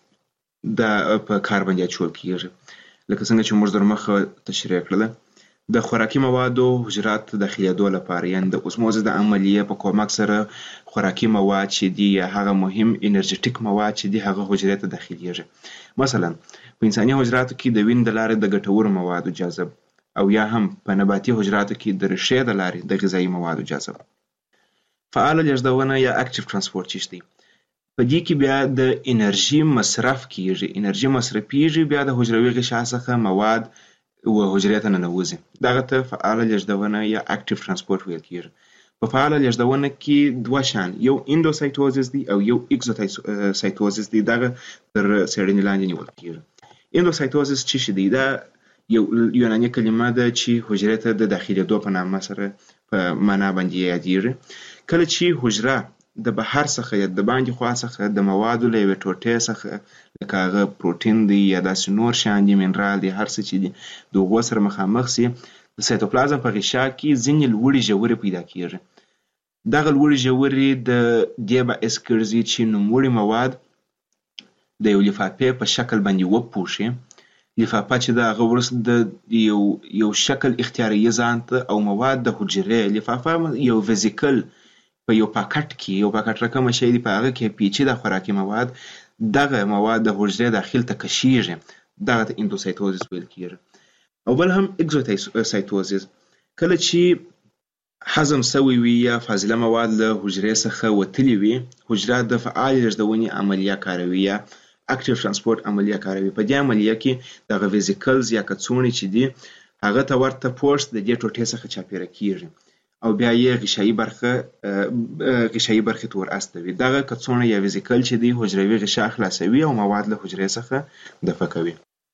د په کار باندې اچول کیږي. لکه څنګه چې موږ در مخه تشریح کړله د خوراکي موادو حجرات داخلېدو لپاره یعنې د اوسموزس د عملیې په کومک سره خوراکي مواد چې دي یا هغه مهم انرژیټیک مواد چې دي هغه حجرې ته داخلېږي. مثلا په انساني حجراتو کې د وینې د لارې د ګټورو موادو جذب او یا هم په نباتي حجراتو کې د ریښې د لارې د غذایي موادو جذب. فعاله لېږدونه یا اکټیو ترانسپورت چې دی په دې کې بیا د انرژي مصرف کیږي. انرژي مصرفیږي بیا د حجروي غشا څخه مواد و حجرې ته ننوځي. دغه ته فعاله لېږدونه یا اکټیو ترانسپورت ویل کیږي. په فعاله لېږدونه کې دوه شان یو اندوسایتوزس دی او یو اکزوسایتوزس دی. دغه تر څېړنې لاندې نیول کیږي. اندوسایتوزس څه شی دی؟ دا یو یوناني کلمه ده چې حجرې ته د داخلېدو په نامه سره په معنا باندې یادېږي. کله چې حجره د بهر څخه یا د باندې خوا څخه د موادو له یوې ټوټې څخه لکه هغه پروټین دی یا داسې نور شیان دي منرال دی هر څه چې دي د هغو سره مخامخ سي د سایتوپلازم په غشا کې ځینې لوړې ژورې پیدا کیږي. دغه لوړې ژورې د دې باعث ګرځي چې نوموړي مواد د یو لفافې په شکل باندې وپوښي. لفافه چې د هغه وروسته د یو یو شکل اختیاروي ځان ته او مواد د حجرې لفافه یو ویزیکل په یو پاکټ کې یو پاکټ رقم شی دی په هغه کې پیچیده خوراکي مواد دغه مواد د حجرې داخل ته کشیږي. دغه ته اندوسایتوزس ویل کیږي. او بل هم اکزوسایتوزس کله چې هضم سوی وي یا فاضله مواد له حجرې څخه وتلي وي، حجره د فعال لېږدونې عملیه کاروي یا اکټیو ترانسپورت عملیه کاروي. په دې عملیه کې دغه ویزیکلز یا کڅوړې چې دي هغه ته ورته پوسټ د دې ټوټې څخه چاپېره کیږي او بیا یې غشایي برخه غشایي برخې ته ور استوي. دغه کڅوړه یا ویزیکل چې دی حجروي غشا خلاصوي او مواد له حجرې څخه دفع کوي.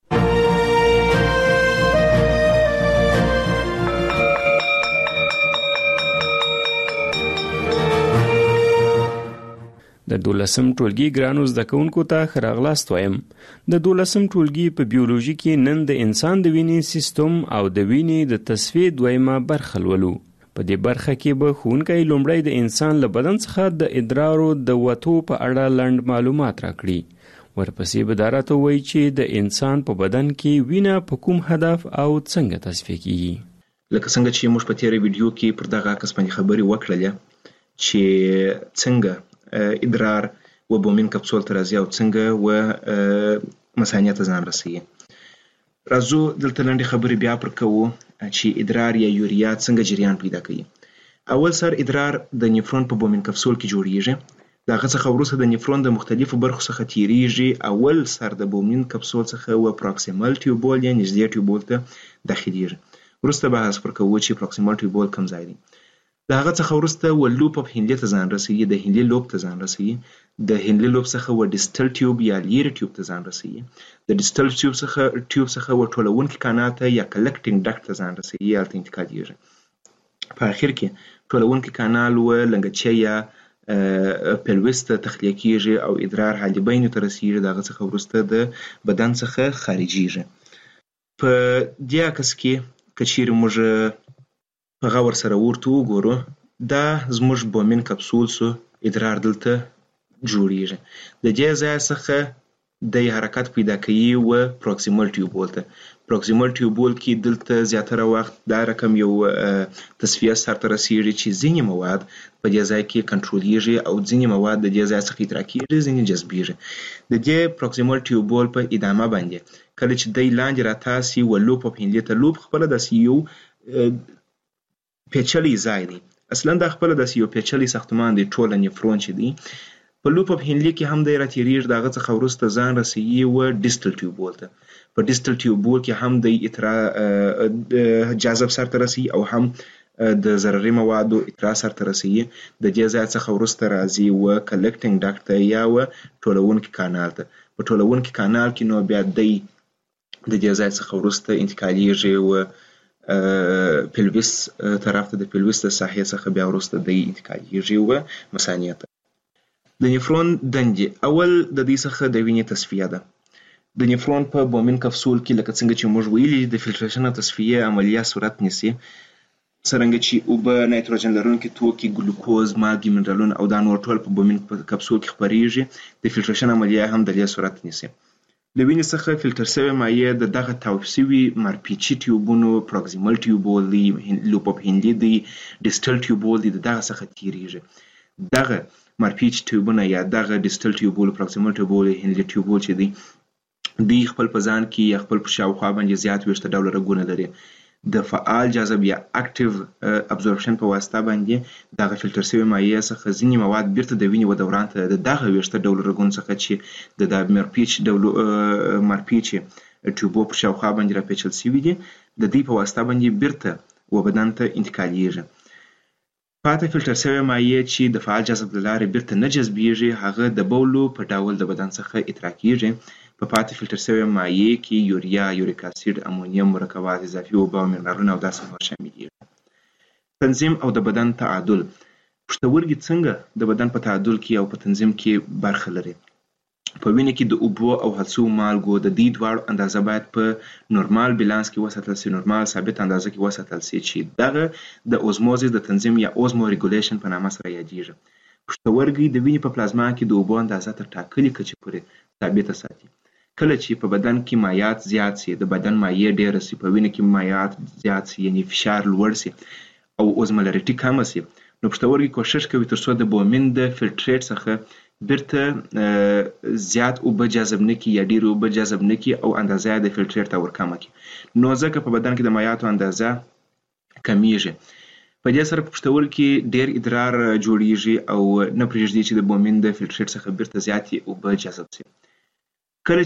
د دولسم ټولګي ګرانو زده کوونکو ته ښه راغلاست وایم. د دولسم ټولګي په بیولوژي کې نن د انسان د وینې سیستم او د وینې د تصفیې دویمه برخه لولو. په دې برخه کې به ښوونکی لومړی د انسان له بدن څخه د ادرارو د وتو په اړه لنډ معلومات راکړي. ورپسې به دا راته ووایي چې د انسان په بدن کې وینه په کوم هدف او څنګه تصفیه کیږي. لکه څنګه چې موږ په تیره ویډیو کې پر دغه عکس باندې خبرې وکړلې چې څنګه ادرار و بومین کپسول ته راځي او څنګه و مثانې ته ځان رسوي. راځو دلته لنډې خبرې بیا پر کوو چې ادرار یا یوریا څنګه جریان پیدا کوي. اول سر ادرار د نیفرون په بومین کپسول کې جوړیږي. د هغه څخه وروسته د نیفرون د مختلفو برخو څخه تیریږي. اول سر د بومین کپسول څخه و پروکسیمل ټیوبول یا نږدې ټیوبول ته داخلیږي. وروسته بحث پر کوو چې پروکسیمل ټیوبول کوم ځای دی. د هغه څخه وروسته و لوپ اف هینلې ته ځان رسوي، د هینلې لوب ته ځان رسوي. د هینلې لوب څخه و ډیسټل ټیوب یا لیري ټیوب ته ځان رسوي. د ډیسټل ټیوب څخه ټیوب څخه و ټولونکي کانال ته یا کلکټینګ ډکټ ته ځان رسوي یا ته انتقالېږي. په اخر کې ټولونکي کانال و لنګچې یا پلوس ته تخلیه کیږي او ادرار حالبینو ته رسیږي. د هغه څخه وروسته د بدن څخه خارجیږي. په دې عکس کې که چیرې موږ په غور سره ورته وګورو، دا زموږ بومین کپسول سو ادرار دلته جوړیږي. د دې ځای څخه د حرکت پیدا کوي و پروکسیمل ټیوبول ته. پروکسیمل ټیوبول کې دلته زیاتره وخت دا رقم یو تصفیه سرته رسیږي چې ځینې مواد په دې ځای کې کنټرولېږي او ځینې مواد د دې ځای څخه ادرار کېږي، ځینې جذبېږي. د دې پروکسیمل ټیوبول په ادامه باندې کله چې دی لاندې راتاسي و لوپ اف هینلې ته، لوپ خپله داسې یو پیچلی ځای دی. اصلا دا خپله داسې یو پیچلی ساختمان دی. ټوله نیفرون چې دی په لوپ اف هینلې کې هم دی راتېرېږي. د هغه څخه وروسته ځان رسوي و ډیسټل ټیوبول ته. په ډیسټل ټیوبول کې هم دی اترا جاذب سرته رسوي او هم د ضرري موادو اترا سرته رسوي. د دې ځای څخه وروسته راځي و کلکټینګ ډکټ ته یا و ټولونکي کانال ته. په ټولونکي کانال کې نو بیا دی د دې ځای څخه وروسته انتقالېږي و پلوس طرف ته. د پلوس د ساحې څخه بیا وروسته دی انتقالېږي و مثانې ته. د نیفرون دندې اول د دې څخه د وینې تصفیه ده. د نیفرون په بومین کپسول کې لکه څنګه چې موږ ویلي د فلټریشن او تصفیه عملیه صورت نیسي. څرنګه چې اوبه، نایتروجن لرونکي توکي، ګلوکوز، مالګې، منرالونه او دا نور ټول په بومین کپسول کې خپریږي. د فلټریشن عملیه هم د دې صورت نیسي. له وینې څخه فلټر شوې مایع د دغه تاوپ شوي مارپیچي ټیوبونو، پروکسیمل ټیوبول دی، لوپ اف هینلې دی، ډیسټل ټیوبول دی، د دغه څخه تیریږي. دغه مارپیچ ټیوبونه یا دغه ډیسټل ټیوبول، پروکسیمل ټیوبول، هینلې ټیوبول چې دی دوی خپل په ځان کې یا خپل په شاوخوا باندې زیات ویشته ډوله رګونه لري. د فعال جاذب یا اکټیو ابزورپشن په واسطه باندې دغه فلټر شوی مایع څخه ځینې مواد بیرته د وینې و دوران ته د دغه ویشته ډوله رګونو څخه چې د د مارپیچ ډولو مارپیچ ټیوبو په شاوخوا باندې راپیچل شوي دي، د دې په واسطه باندې بیرته و بدن ته انتقالېږي. پاتې فلټر شوی مایع چې د فعال جاذب له لارې بیرته نه جذبېږي هغه د بولو په ډول د بدن څخه ادرا کېږي. په پاتې فلټر شوی مایع کې یوریا، یوریک اسید، امونیم، مرکبات اضافي اوبه او منرالونه او داسې نور شامل دي. تنظیم او د بدن تعادل. پښتورګي څنګه د بدن په تعادل کې او په تنظیم کې برخه لري. په وینه کې د اوبو او هڅو مالګو د دې دواړو اندازه باید په نورمال بیلانس کې وساتل شي، نورمال ثابت اندازه کې وساتل شي چې دغه د اوزموزس د تنظیم یا اوزمو ریګولیشن په نامه سره یادېږي. پښتورګي د وینې په پلازما کې د اوبو اندازه تر ټاکلې کچې پورې ثابته ساتي. کله چې په بدن کې مایعات زیات شي، د بدن مایع ډېره شي، په وینه کې مایعات زیات شي یعنی فشار لوړ شي او اوزمولریټي کمه شي، نو پښتورګي کوشش کوي تر څو د بومین د فلټریټ څخه بیرته زیات اوبه جذب نه کړي یا ډېرې اوبه جذب نه کړي او اندازه یې د فلټریټ ته ورکمه کړي. نو ځکه په بدن کې د مایعاتو اندازه کمیږي. په دې سره په پښتورګي ډېر ادرار جوړیږي او نه پرېږدي چې د بومین د فلټریټ څخه بیرته زیاتې اوبه جذب شي. کله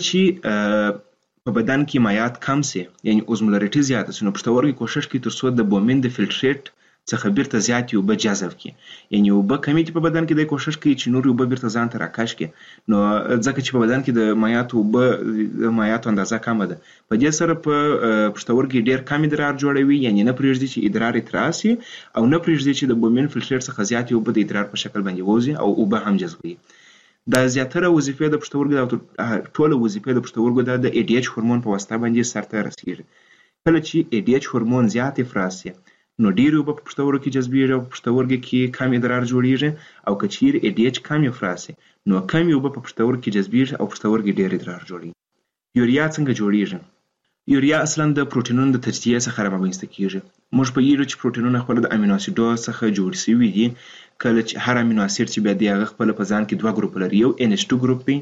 چې په بدن کې مایعات کم سي یعنی اوزمولریټي زیاته سي نو پښتورګي کوشش کوي ترڅو د بومین د فلټریټ څخه بیرته زیاتې اوبه جذب کړي. یعنی اوبه کمې دي په بدن کې د کوشش کوي چې نور اوبه بیرته ځان ته راکش کړي. نو ځکه چې په بدن کې د مایعات اوبه د مایعات اندازه کمه ده په دې سره په پښتورګي ډېر کم ادرار جوړوي یعنی نه پرېږدي چې ادرار تراسي او نه پرېږدي چې د بومین فلټریټ څخه زیاتې اوبه د ادرار په شکل باندې ووځي او اوبه هم جذبوي. دا زیاتره وظیفې د پښتورګو د ټوله وظیفې د پښتورګو د ای ډي ایچ هورمون په واسطه باندې سرته رسیږي. کله چې ای ډي ایچ هورمون زیات افراز شي نو ډېر اوبه په پښتورګو کې جذبیږي او په پښتورګو کې کم ادرار جوړیږي او که چیرې ای ډي ایچ کم افراز شي نو کم اوبه په پښتورګو کې جذبیږي او پښتورګي ډېر ادرار جوړوي. یوریا څنګه جوړیږي؟ یوریا اصلا د پروتینونو د تجزیه څخه رامنځته کیږي. موږ پوهیږو چې پروتینونه خپل د امینو اسیدو څخه جوړ شوي دي. کله چې هر امینو اسید چې بیا د هغه خپل په ځان کې دوه ګروپ لري یو ان ایچ ټو ګروپ دی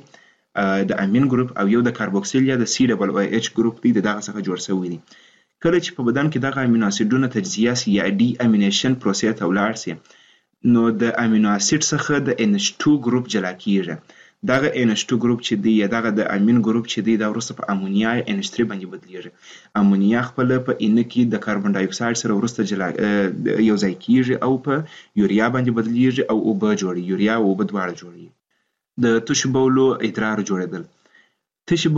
د امین ګروپ او یو د کاربوکسیل یا د سی ډبل او ایچ ګروپ دی د دغه څخه جوړ شوی دی. کله چې په بدن کې دغه امینو اسیدونه تجزیه سي یا ډي امینیشن پروسې ته ولاړ سي نو د امینو اسید څخه د ان ایچ ټو ګروپ جلا کیږي. دغه ان ایچ ټو ګروپ چې دی یا دغه د امین ګروپ چې دی دا وروسته په امونیا یا ان ایچ تھری باندې بدلیږي. امونیا خپل په ان کې د کاربن ډای اکساید سره وروسته جلا یو ځای کیږي او په یوریا باندې بدلیږي او اوبه جوړي. یوریا او اوبه دواړه جوړي. د تشو بولو ادرار جوړیدل. تشو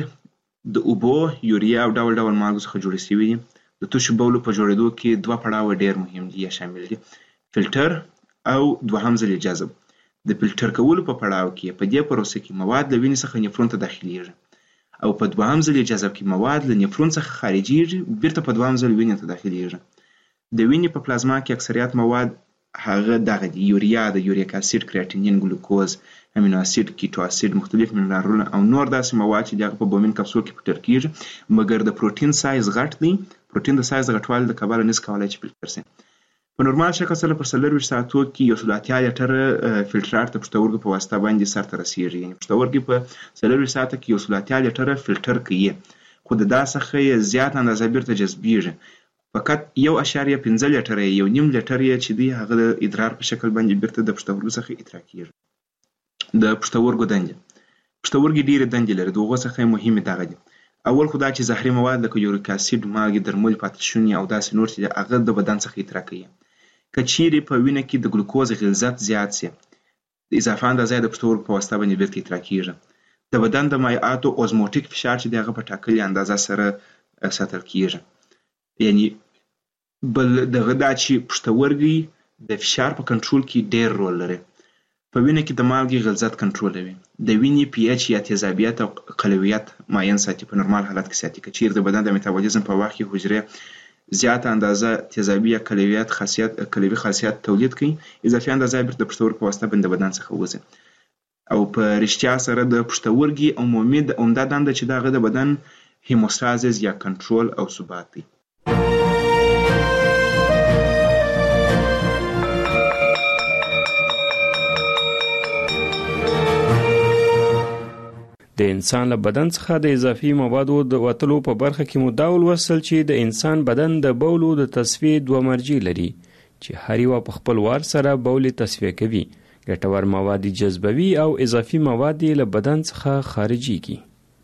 بولې د اوبو یوریا او ډول ډول مالګو څخه جوړې شوي دي. د تشو بولو په جوړېدو کې دوه پړاوه ډېر مهم دي یا شامل دي. فلټر او دوهم ځل جذب. د فلټر کولو په پړاو کې په دې پروسه کې مواد له وینې څخه نفرون ته داخليږي او په دوهم ځل جذب کې مواد له نفرون څخه خارجيږي بیرته په دوهم ځل وینې ته داخليږي. د وینې په پلازما کې اکثریت مواد هغه دغه دي یوریا د یوریک اسید کریاتینین ګلوکوز امینو اسید کیټو اسید مختلف منرالونه او نور داسې مواد چې دغه په بومین کپسول کې پټر کیږي مګر د پروتین سایز غټ دی. پروتین د سایز غټوالي د کبله نس کولای چې فلټر شي. په نورمال شکل سره په څلور ساعتو کې یو سل اتیا لیټره فلټرات د پښتورګو په واسطه باندې سرته رسیږي. یعنی پښتورګي په څلور ساعته کې یو سل اتیا لیټره فلټر کوي خو د دا څخه زیات اندازه بیرته جذبیږي. فقط یو اشاریه پنځه لیټره یو نیم لیټر چې دی هغه د ادرار په شکل باندې بیرته د پښتورګو څخه ادرار کیږي. د پښتورګو دندې. پښتورګي ډیره دندې لري. دغه څخه مهمه دغه دي. اول خو دا چې زهري مواد لکه یوریک اسید مالګې درمل پاتشونی او داسې نور چې هغه د بدن څخه ادرار کوي. کچيري په وینه کې د ګلوکوز غلظت زیات سي د اضافه اندازه د پښتورګو په واسطه باندې بیرته ادرار کیږي. د بدن د مایعاتو اوزموټیک فشار چې دغه په ټاکلي اندازه سره ساتل کیږي. یعنی بل دغه دا چې پښتورګي د فشار په کنټرول کې ډېر رول لري. په وینه کې د مالګې غلظت کنټرولوي. د وینې پی ایچ یا تیزابیت او قلویت ماین ساتي په نورمال حالت کې ساتي. کچیر د بدن د میتابولیزم په وخت کې حجره زیات اندازه تیزابي یا قلویت خاصیت قلوي خاصیت تولید کوي. اضافي اندازه بیرته د پښتورګو په واسطه باندې بدن څخه وځي او په رښتیا سره د پښتورګي عمومي د عمده دنده چې دغه د بدن هیموستازیس یا کنټرول او ثبات دی. د انسان له بدن څخه د اضافي موادو د وتلو په برخه کې مداول وصل چې د انسان بدن د بولو د تصفیې دوه مرجع لري چې هر یو په خپل وار سره بول تصفیه کوي. ګټور مواد جذبوي او اضافي مواد له بدن څخه خارجيږي.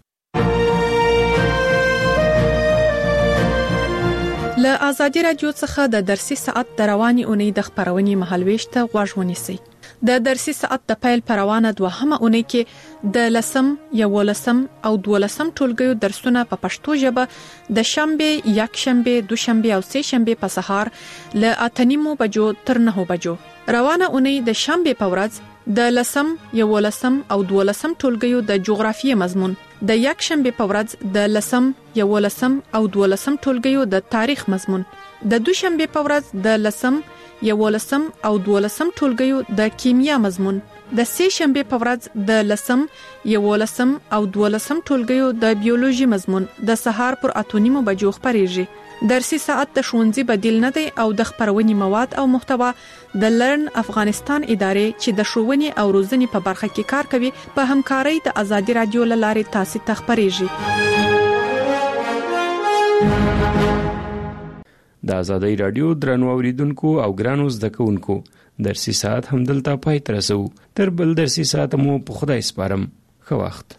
له ازادي رادیو څخه د درسي ساعت د رواني اونۍ د خبرونې مهالويش ته غوږ ونیسئ. د درسي ساعت د پیل پروانه دوهمه اونۍ کې د لسم یولسم او دولسم ټولګیو درسونه په پښتو ژبه د شنبه یک شنبه دوشنبه او سه شنبه په سهار ل اتنیمو بجو تر نه بجو. روانه اونۍ د شنبه په ورځ د لسم یولسم او دولسم ټولګیو د جغرافیې مضمون، د یک شنبه په ورځ د لسم یولسم او دولسم ټولګیو د تاریخ مضمون، د دوشنبه په ورځ د لسم یولسم او دولسم ټولګیو د کیمیا مضمون، د سه شنبه په ورځ د لسم یولسم او دولسم ټولګیو د بیولوژي مضمون د سهار پر اتونیمو بجو خبريږي. درسي ساعت د ښوونځي بدیل نه دی او د خبرونې مواد او محتوا د لرن افغانستان ادارې چې د ښوونې او روزنې په برخه کې کار کوي په همکارۍ د ازادي رادیو لارې تاسو ته خبريږي. د ازادي رادیو درنو اوریدونکو او ګرانو زده کوونکو درسي ساعت همدلته پای ته رسو. تر بل درسي ساعت مو په خدای سپارم. ښه وخت.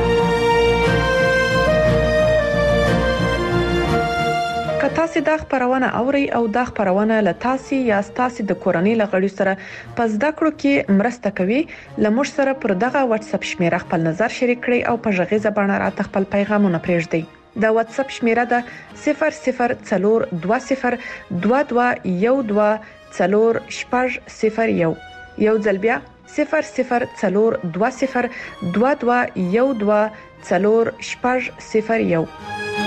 که تاسو د خبرونه اوري او د خبرونه له تاسو یا تاسو د کورنۍ لغړی سره پس د کړو کې مرسته کوي لمر سره پر دغه واتس اپ شمیره خپل نظر شریک کړئ او په ژغه زبانه راته خپل پیغامونه پرېږدئ. د واتس اپ شمیره ده صفر صفر څلور دوه صفر دوه دوه یو دوه څلور شپږ صفر یو. یو ځل بیا صفر صفر څلور دوه صفر دوه دوه یو دوه څلور شپږ صفر یو.